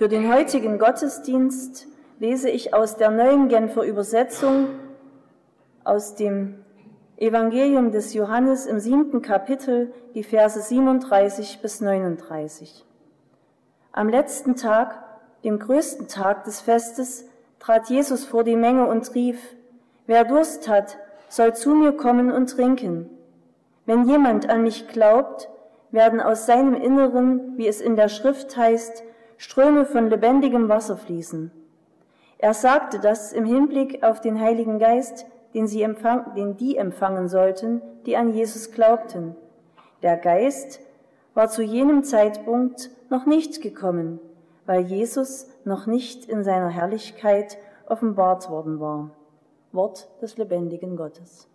Für den heutigen Gottesdienst lese ich aus der neuen Genfer Übersetzung aus dem Evangelium des Johannes im 7. Kapitel, die Verse 37 bis 39. Am letzten Tag, dem größten Tag des Festes, trat Jesus vor die Menge und rief: Wer Durst hat, soll zu mir kommen und trinken. Wenn jemand an mich glaubt, werden aus seinem Inneren, wie es in der Schrift heißt, Ströme von lebendigem Wasser fließen. Er sagte das im Hinblick auf den Heiligen Geist, den die empfangen sollten, die an Jesus glaubten. Der Geist war zu jenem Zeitpunkt noch nicht gekommen, weil Jesus noch nicht in seiner Herrlichkeit offenbart worden war. Wort des lebendigen Gottes.